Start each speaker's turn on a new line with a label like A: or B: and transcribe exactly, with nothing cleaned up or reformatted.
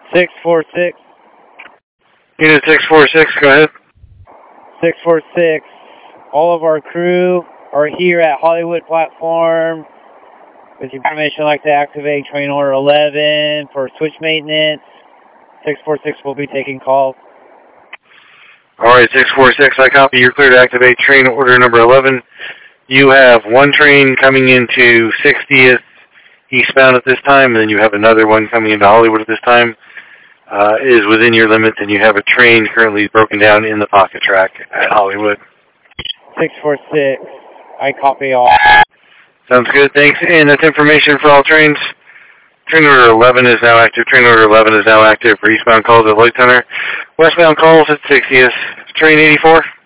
A: six four six.
B: Unit six four six, go ahead.
A: six four six. All of our crew are here at Hollywood platform. With your permission, I'd like to activate train order eleven for switch maintenance. six four six will be taking calls.
B: Alright, six four six, I copy. You're clear to activate train order number eleven. You have one train coming into sixtieth eastbound at this time, and then you have another one coming into Hollywood at this time. Uh, is within your limits, and you have a train currently broken down in the pocket track at Hollywood.
A: six four six, I copy all.
B: Sounds good, thanks. And that's information for all trains. Train order eleven is now active. Train order eleven is now active for eastbound calls at Light Center. Westbound calls at sixtieth. Train eighty-four.